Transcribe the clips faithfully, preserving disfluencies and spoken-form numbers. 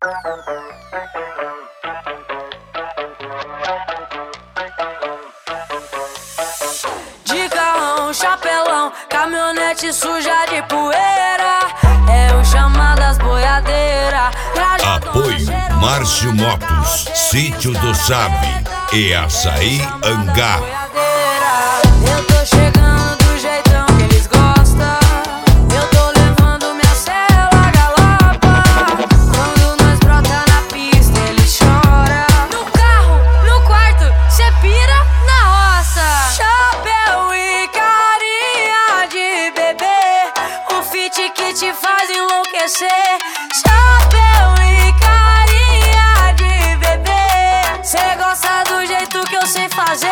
De carrão, chapelão, caminhonete suja de poeira, é o chama das boiadeiras. Apoio Márcio Motos, Sítio do Sabe e Açaí Angá. Eu tô chegando do jeitão que eles gostam, eu tô levando minha cela galapa. Quando nós brota na pista eles choram. No carro, no quarto, cê pira na roça. Chapéu e carinha de bebê, o fit que te faz enlouquecer. Chapéu e carinha de bebê, cê gosta do jeito que eu sei fazer.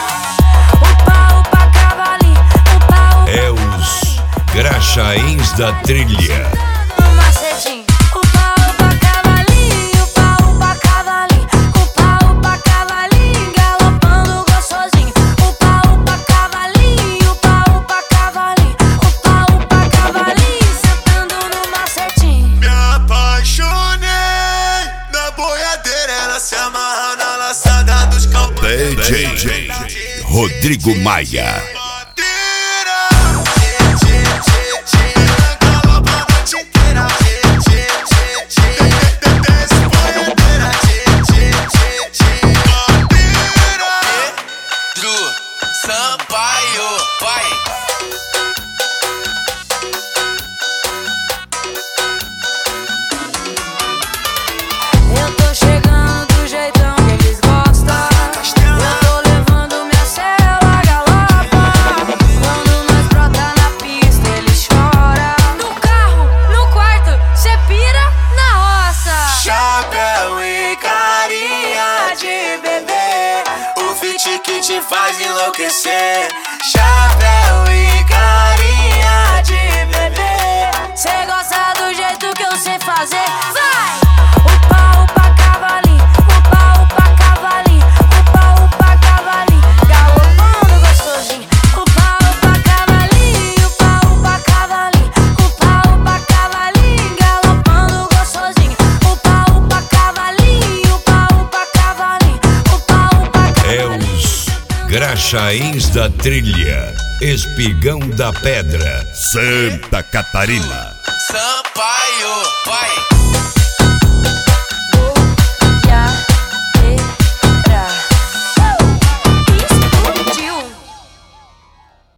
É os Graxaíns da Trilha. No macetinho, upa, upa, cavalinho, upa, upa, cavalinho, upa, upa, cavalinho, galopando gostosinho. Upa, upa, cavalinho, upa, upa, cavalinho, upa, upa, cavalinho, sentando no macetinho. Me apaixonei na boiadeira, ela se amarra na laçada dos cowboys. D J Rodrigo Maia. Eu tô chegando do jeitão que eles gostam, eu tô levando minha cela galapa. Quando nós brota na pista eles choram. No carro, no quarto, cê pira na roça. Chapéu e carinha de bebê, o fit que te faz enlouquecer. Chapéu e carinha de bebê, Cê gosta do jeito que eu sei fazer. Vai! Upa, upa, cavalinho, upa, upa, cavalinho, upa, upa, cavalinho, galopando gostosinho. Upa, upa, cavalinho, upa, upa, cavalinho, upa, upa, cavalinho, galopando gostosinho. Upa, upa, cavalinho, upa, upa, cavalinho, upa, upa, cavalinho. É os Graxaíns da Trilha, Espigão da Pedra, Santa Catarina. Sampaio, vai!